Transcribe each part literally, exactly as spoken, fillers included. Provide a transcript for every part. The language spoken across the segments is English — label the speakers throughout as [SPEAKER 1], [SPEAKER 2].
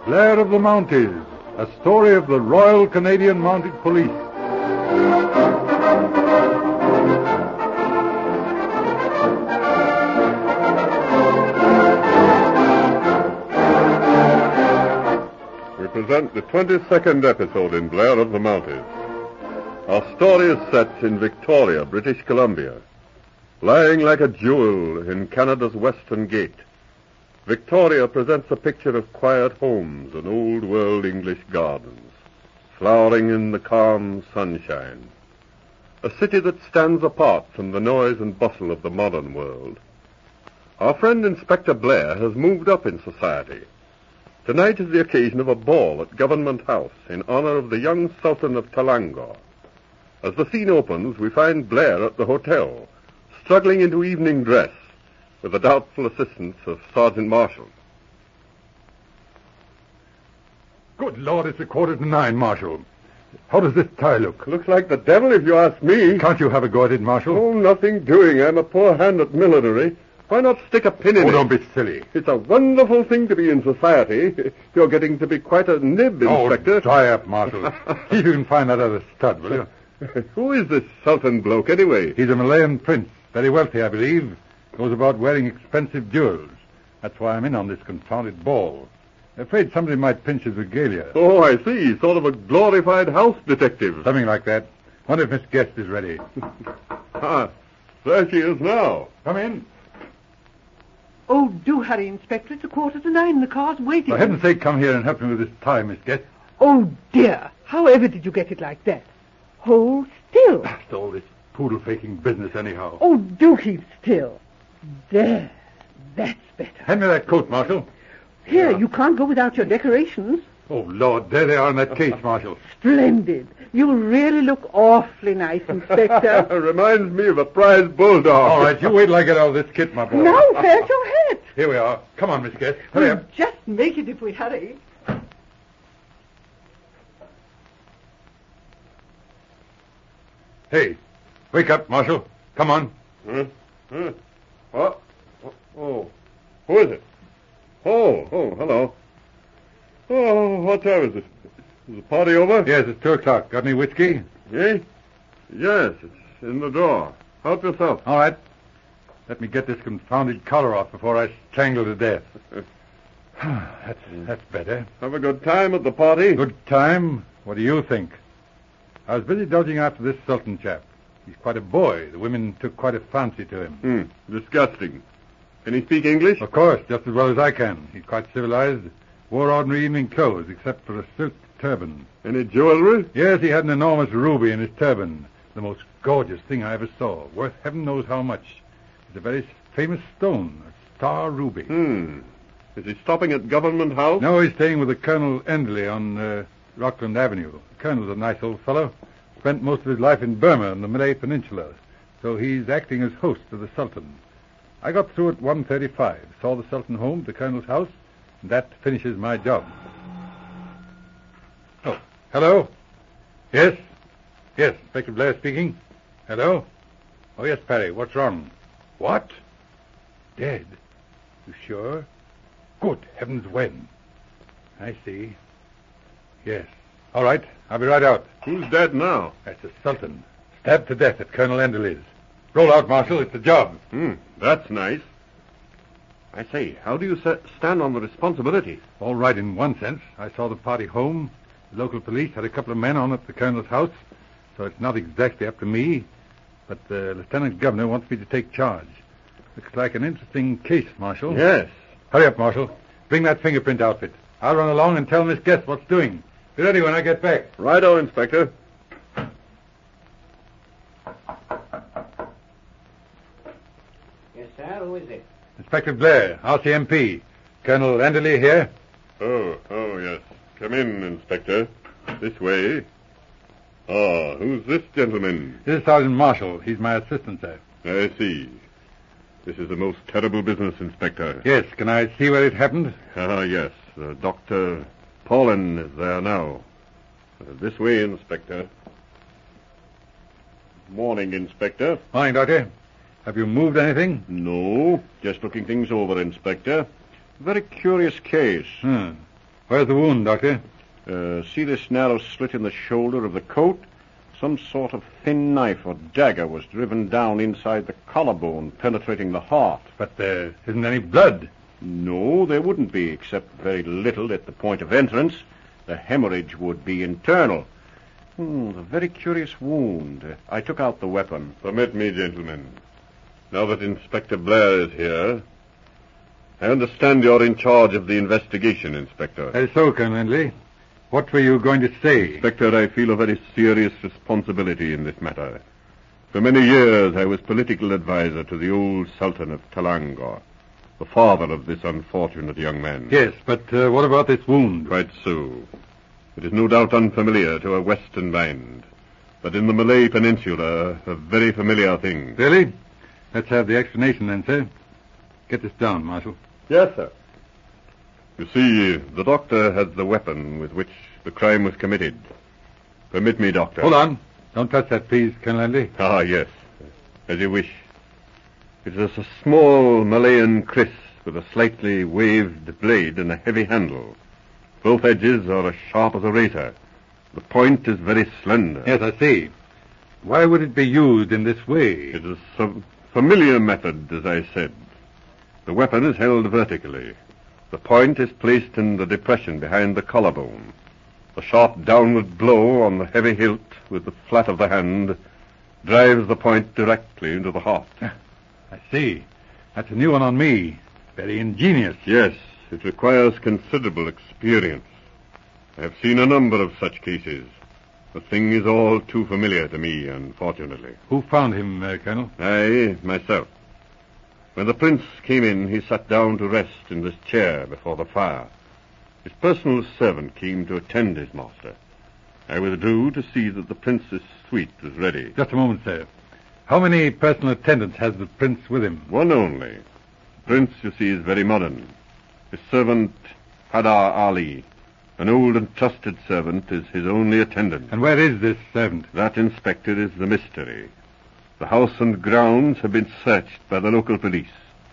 [SPEAKER 1] Blair of the Mounties, a story of the Royal Canadian Mounted Police.
[SPEAKER 2] We present the twenty-second episode in Blair of the Mounties. Our story is set in Victoria, British Columbia. Lying like a jewel in Canada's Western Gate, Victoria presents a picture of quiet homes and old-world English gardens, flowering in the calm sunshine. A city that stands apart from the noise and bustle of the modern world. Our friend Inspector Blair has moved up in society. Tonight is the occasion of a ball at Government House in honor of the young Sultan of Telangor. As the scene opens, we find Blair at the hotel, struggling into evening dress, with the doubtful assistance of Sergeant Marshall.
[SPEAKER 1] Good Lord, it's a quarter to nine, Marshal. How does this tie look?
[SPEAKER 2] Looks like the devil, if you ask me.
[SPEAKER 1] Can't you have a go at it, Marshal?
[SPEAKER 2] Oh, nothing doing. I'm a poor hand at millinery. Why not stick a pin in
[SPEAKER 1] oh,
[SPEAKER 2] it?
[SPEAKER 1] Oh, don't be silly.
[SPEAKER 2] It's a wonderful thing to be in society. You're getting to be quite a nib, Inspector.
[SPEAKER 1] Oh, dry up, Marshal. See if you can find that other stud, will you?
[SPEAKER 2] Who is this Sultan bloke, anyway?
[SPEAKER 1] He's a Malayan prince. Very wealthy, I believe. Goes about wearing expensive jewels. That's why I'm in on this confounded ball. Afraid somebody might pinch his regalia.
[SPEAKER 2] Oh, I see. Sort of a glorified house detective.
[SPEAKER 1] Something like that. Wonder if Miss Guest is ready.
[SPEAKER 2] Ah, there she is now.
[SPEAKER 1] Come in.
[SPEAKER 3] Oh, do hurry, Inspector. It's a quarter to nine. The car's waiting.
[SPEAKER 1] For heaven's sake, come here and help me with this tie, Miss Guest.
[SPEAKER 3] Oh, dear. However did you get it like that? Hold still.
[SPEAKER 1] That's all this poodle-faking business, anyhow.
[SPEAKER 3] Oh, do keep still. There. That's better.
[SPEAKER 1] Hand me that coat, Marshal.
[SPEAKER 3] Here, yeah. You can't go without your decorations.
[SPEAKER 1] Oh, Lord, there they are in that case, Marshal.
[SPEAKER 3] Splendid. You really look awfully nice, Inspector.
[SPEAKER 2] Reminds me of a prize bulldog.
[SPEAKER 1] All right, you wait till I get out of this kit, my boy.
[SPEAKER 3] Now, where's your hat?
[SPEAKER 1] Here we are. Come on, Miss Guest. Hurry
[SPEAKER 3] we'll
[SPEAKER 1] up.
[SPEAKER 3] Just make it if we hurry.
[SPEAKER 1] Hey, wake up, Marshal. Come on.
[SPEAKER 2] Huh? Huh? What? Oh, who is it? Oh, oh, hello. Oh, what time is it? Is the party over?
[SPEAKER 1] Yes, it's two o'clock. Got any whiskey?
[SPEAKER 2] Eh? Yes, it's in the drawer. Help yourself.
[SPEAKER 1] All right. Let me get this confounded collar off before I strangle to death. that's, that's better.
[SPEAKER 2] Have a good time at the party?
[SPEAKER 1] Good time? What do you think? I was busy dodging after this Sultan chap. He's quite a boy. The women took quite a fancy to him.
[SPEAKER 2] Hmm, disgusting. Can he speak English?
[SPEAKER 1] Of course, just as well as I can. He's quite civilized. Wore ordinary evening clothes, except for a silk turban.
[SPEAKER 2] Any jewelry?
[SPEAKER 1] Yes, he had an enormous ruby in his turban. The most gorgeous thing I ever saw. Worth heaven knows how much. It's a very famous stone, a star ruby.
[SPEAKER 2] Hmm. Is he stopping at Government House?
[SPEAKER 1] No, he's staying with the Colonel Enderley on uh, Rockland Avenue. The Colonel's a nice old fellow. Spent most of his life in Burma and the Malay Peninsula. So he's acting as host to the Sultan. I got through at one thirty-five, saw the Sultan home to the Colonel's house, and that finishes my job. Oh, hello? Yes? Yes, Inspector Blair speaking. Hello? Oh, yes, Parry, what's wrong? What? Dead? You sure? Good heavens, when? I see. Yes. All right, I'll be right out.
[SPEAKER 2] Who's dead now?
[SPEAKER 1] That's the Sultan. Stabbed to death at Colonel Enderley's. Roll out, Marshal. It's a job.
[SPEAKER 2] Hmm, that's nice. I say, how do you sa- stand on the responsibility?
[SPEAKER 1] All right, in one sense. I saw the party home. The local police had a couple of men on at the Colonel's house, so it's not exactly up to me. But the Lieutenant Governor wants me to take charge. Looks like an interesting case, Marshal.
[SPEAKER 2] Yes.
[SPEAKER 1] Hurry up, Marshal. Bring that fingerprint outfit. I'll run along and tell Miss Guest what's doing. Be ready when I get back.
[SPEAKER 2] Righto, Inspector.
[SPEAKER 4] Yes, sir. Who is it?
[SPEAKER 1] Inspector Blair, R C M P. Colonel Enderley here.
[SPEAKER 2] Oh, oh, yes. Come in, Inspector. This way. Ah, who's this gentleman?
[SPEAKER 1] This is Sergeant Marshall. He's my assistant, sir.
[SPEAKER 2] I see. This is a most terrible business, Inspector.
[SPEAKER 1] Yes, can I see where it happened?
[SPEAKER 2] Ah, yes. Uh, Doctor Paulin is there now. Uh, this way, Inspector. Morning, Inspector.
[SPEAKER 1] Morning, Doctor. Have you moved anything?
[SPEAKER 2] No, just looking things over, Inspector. Very curious case.
[SPEAKER 1] Hmm. Where's the wound, Doctor?
[SPEAKER 5] Uh, see this narrow slit in the shoulder of the coat? Some sort of thin knife or dagger was driven down inside the collarbone, penetrating the heart.
[SPEAKER 1] But there isn't any blood.
[SPEAKER 5] No, there wouldn't be, except very little at the point of entrance. The hemorrhage would be internal. Hmm, a very curious wound. Uh, I took out the weapon.
[SPEAKER 2] Permit me, gentlemen. Now that Inspector Blair is here, I understand you're in charge of the investigation, Inspector.
[SPEAKER 1] That is so, Colonel Endley. What were you going to say?
[SPEAKER 2] Inspector, I feel a very serious responsibility in this matter. For many years, I was political advisor to the old Sultan of Talangor, the father of this unfortunate young man.
[SPEAKER 1] Yes, but uh, what about this wound?
[SPEAKER 2] Quite so. It is no doubt unfamiliar to a Western mind, but in the Malay Peninsula, a very familiar thing.
[SPEAKER 1] Really? Let's have the explanation then, sir. Get this down, Marshal.
[SPEAKER 2] Yes, sir. You see, the doctor has the weapon with which the crime was committed. Permit me, Doctor.
[SPEAKER 1] Hold on. Don't touch that, please, Colonel Endley.
[SPEAKER 2] Ah, yes. As you wish. It is a small Malayan kris with a slightly waved blade and a heavy handle. Both edges are as sharp as a razor. The point is very slender.
[SPEAKER 1] Yes, I see. Why would it be used in this way?
[SPEAKER 2] It is a familiar method, as I said. The weapon is held vertically. The point is placed in the depression behind the collarbone. The sharp downward blow on the heavy hilt with the flat of the hand drives the point directly into the heart.
[SPEAKER 1] I see. That's a new one on me. Very ingenious.
[SPEAKER 2] Yes, it requires considerable experience. I have seen a number of such cases. The thing is all too familiar to me, unfortunately.
[SPEAKER 1] Who found him, uh, Colonel?
[SPEAKER 2] I, myself. When the prince came in, he sat down to rest in this chair before the fire. His personal servant came to attend his master. I withdrew to see that the prince's suite was ready.
[SPEAKER 1] Just a moment, sir. How many personal attendants has the prince with him?
[SPEAKER 2] One only. The prince, you see, is very modern. His servant, Hadar Ali, an old and trusted servant, is his only attendant.
[SPEAKER 1] And where is this servant?
[SPEAKER 2] That, Inspector, is the mystery. The house and grounds have been searched by the local police.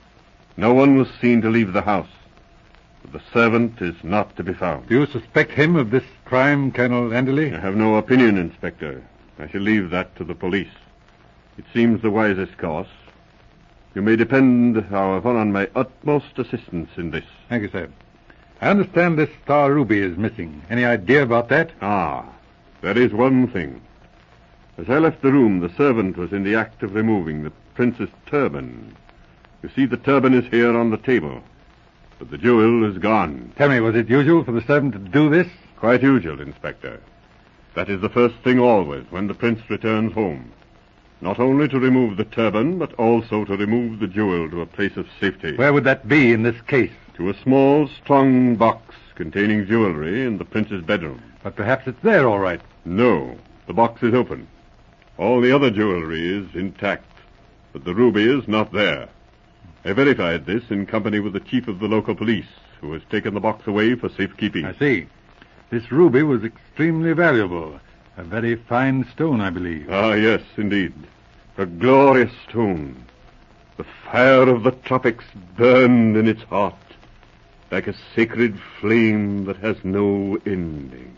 [SPEAKER 2] No one was seen to leave the house. But the servant is not to be found.
[SPEAKER 1] Do you suspect him of this crime, Colonel Enderley?
[SPEAKER 2] I have no opinion, Inspector. I shall leave that to the police. It seems the wisest course. You may depend, however, on my utmost assistance in this.
[SPEAKER 1] Thank you, sir. I understand this star ruby is missing. Any idea about that?
[SPEAKER 2] Ah, there is one thing. As I left the room, the servant was in the act of removing the prince's turban. You see, the turban is here on the table, but the jewel is gone.
[SPEAKER 1] Tell me, was it usual for the servant to do this?
[SPEAKER 2] Quite usual, Inspector. That is the first thing always when the prince returns home. Not only to remove the turban, but also to remove the jewel to a place of safety.
[SPEAKER 1] Where would that be in this case?
[SPEAKER 2] To a small, strong box containing jewelry in the prince's bedroom.
[SPEAKER 1] But perhaps it's there, all right.
[SPEAKER 2] No, the box is open. All the other jewelry is intact, but the ruby is not there. I verified this in company with the chief of the local police, who has taken the box away for safekeeping.
[SPEAKER 1] I see. This ruby was extremely valuable. A very fine stone, I believe.
[SPEAKER 2] Ah, yes, indeed. A glorious stone. The fire of the tropics burned in its heart, like a sacred flame that has no ending.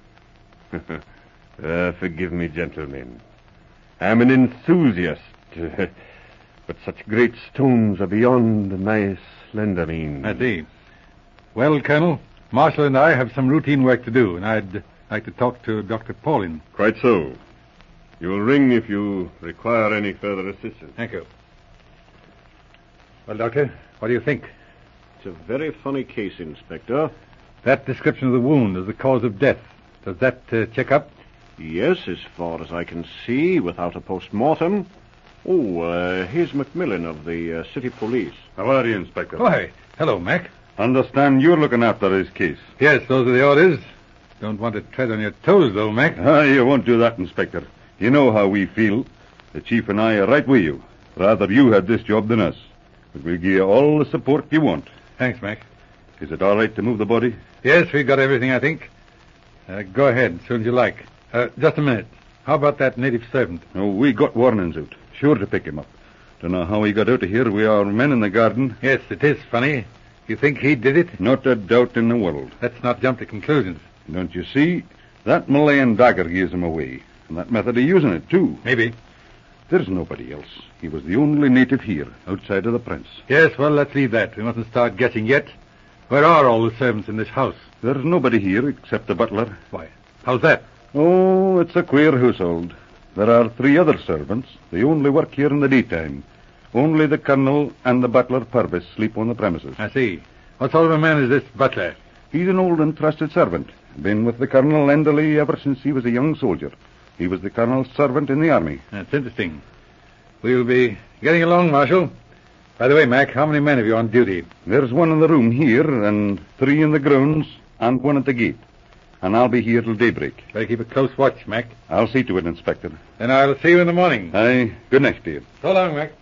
[SPEAKER 2] uh, forgive me, gentlemen. I'm an enthusiast, but such great stones are beyond my slender means.
[SPEAKER 1] I see. Well, Colonel, Marshal and I have some routine work to do, and I'd like to talk to Doctor Paulin.
[SPEAKER 2] Quite so. You will ring if you require any further assistance.
[SPEAKER 1] Thank you. Well, Doctor, what do you think?
[SPEAKER 5] It's a very funny case, Inspector.
[SPEAKER 1] That description of the wound as the cause of death, does that uh, check up?
[SPEAKER 5] Yes, as far as I can see, without a post-mortem. Oh, uh, here's Macmillan of the uh, city police.
[SPEAKER 2] How are you, Inspector?
[SPEAKER 1] Why, hello, Mac.
[SPEAKER 2] Understand you're looking after his case.
[SPEAKER 1] Yes, those are the orders. Don't want to tread on your toes, though, Mac.
[SPEAKER 2] Ah, you won't do that, Inspector. You know how we feel. The chief and I are right with you. Rather you had this job than us. But we'll give you all the support you want.
[SPEAKER 1] Thanks, Mac.
[SPEAKER 2] Is it all right to move the body?
[SPEAKER 1] Yes, we've got everything, I think. Uh, go ahead, as soon as you like. Uh, just a minute. How about that native servant?
[SPEAKER 2] Oh, we got warnings out. Sure to pick him up. Don't know how he got out of here. We are men in the garden.
[SPEAKER 1] Yes, it is funny. You think he did it?
[SPEAKER 5] Not a doubt in the world.
[SPEAKER 1] Let's not jump to conclusions.
[SPEAKER 5] Don't you see? That Malayan dagger gives him away. And that method of using it, too.
[SPEAKER 1] Maybe.
[SPEAKER 5] There's nobody else. He was the only native here, outside of the prince.
[SPEAKER 1] Yes, well, let's leave that. We mustn't start guessing yet. Where are all the servants in this house?
[SPEAKER 5] There's nobody here except the butler.
[SPEAKER 1] Why, how's that?
[SPEAKER 5] Oh, it's a queer household. There are three other servants. They only work here in the daytime. Only the colonel and the butler Purvis sleep on the premises.
[SPEAKER 1] I see. What sort of a man is this butler?
[SPEAKER 5] He's an old and trusted servant. Been with the Colonel Enderley ever since he was a young soldier. He was the colonel's servant in the army.
[SPEAKER 1] That's interesting. We'll be getting along, Marshal. By the way, Mac, how many men have you on duty?
[SPEAKER 5] There's one in the room here, and three in the grounds, and one at the gate. And I'll be here till daybreak.
[SPEAKER 1] Better keep a close watch, Mac.
[SPEAKER 5] I'll see to it, Inspector.
[SPEAKER 1] Then I'll see you in the morning.
[SPEAKER 5] Aye. Good night, dear.
[SPEAKER 1] So long, Mac.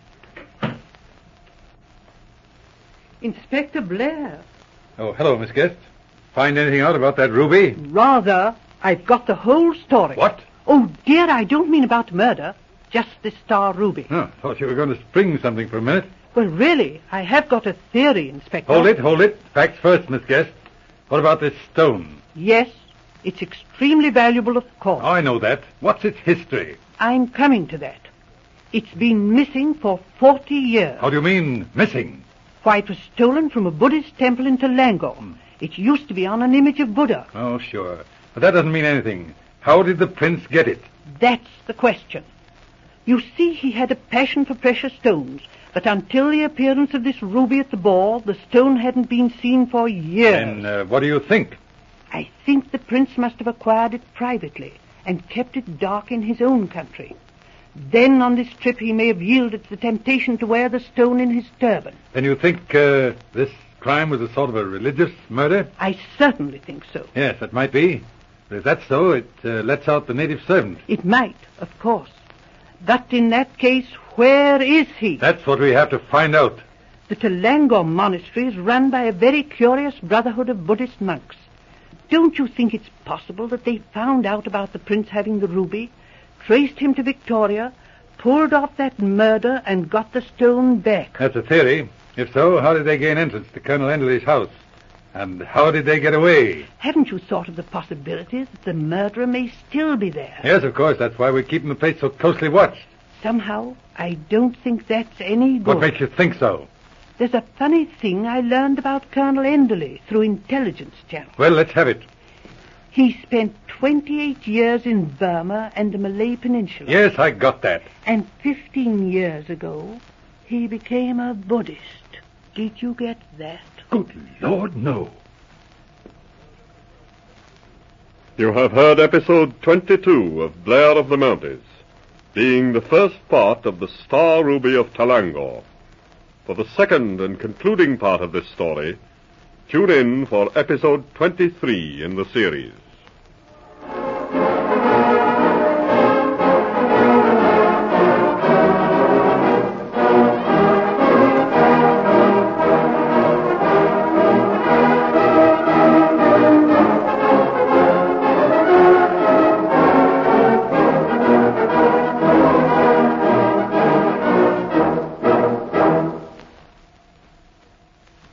[SPEAKER 3] Inspector Blair.
[SPEAKER 1] Oh, hello, Miss Guest. Find anything out about that ruby?
[SPEAKER 3] Rather, I've got the whole story.
[SPEAKER 1] What?
[SPEAKER 3] Oh, dear, I don't mean about murder. Just the star ruby.
[SPEAKER 1] Oh, thought you were going to spring something for a minute.
[SPEAKER 3] Well, really, I have got a theory, Inspector.
[SPEAKER 1] Hold it, hold it. Facts first, Miss Guest. What about this stone?
[SPEAKER 3] Yes, it's extremely valuable, of course.
[SPEAKER 1] Oh, I know that. What's its history?
[SPEAKER 3] I'm coming to that. It's been missing for forty years.
[SPEAKER 1] How do you mean, missing?
[SPEAKER 3] Why, it was stolen from a Buddhist temple in Telangor. Hmm. It used to be on an image of Buddha.
[SPEAKER 1] Oh, sure. But that doesn't mean anything. How did the prince get it?
[SPEAKER 3] That's the question. You see, he had a passion for precious stones, but until the appearance of this ruby at the ball, the stone hadn't been seen for years.
[SPEAKER 1] And uh, what do you think?
[SPEAKER 3] I think the prince must have acquired it privately and kept it dark in his own country. Then on this trip he may have yielded to the temptation to wear the stone in his turban.
[SPEAKER 1] Then you think uh, this crime was a sort of a religious murder?
[SPEAKER 3] I certainly think so.
[SPEAKER 1] Yes, that might be. But if that's so, it uh, lets out the native servant.
[SPEAKER 3] It might, of course. But in that case, where is he?
[SPEAKER 1] That's what we have to find out.
[SPEAKER 3] The Telangor monastery is run by a very curious brotherhood of Buddhist monks. Don't you think it's possible that they found out about the prince having the ruby, traced him to Victoria, pulled off that murder, and got the stone back?
[SPEAKER 1] That's a theory. If so, how did they gain entrance to Colonel Enderley's house? And how did they get away?
[SPEAKER 3] Haven't you thought of the possibility that the murderer may still be there?
[SPEAKER 1] Yes, of course. That's why we're keeping the place so closely watched.
[SPEAKER 3] Somehow, I don't think that's any good.
[SPEAKER 1] What makes you think so?
[SPEAKER 3] There's a funny thing I learned about Colonel Enderley through intelligence channels.
[SPEAKER 1] Well, let's have it.
[SPEAKER 3] He spent twenty-eight years in Burma and the Malay Peninsula.
[SPEAKER 1] Yes, I got that.
[SPEAKER 3] And fifteen years ago, he became a Buddhist. Did you get that?
[SPEAKER 1] Good Lord, no.
[SPEAKER 2] You have heard episode twenty-two of Blair of the Mounties, being the first part of the Star Ruby of Telangor. For the second and concluding part of this story, tune in for episode twenty-three in the series.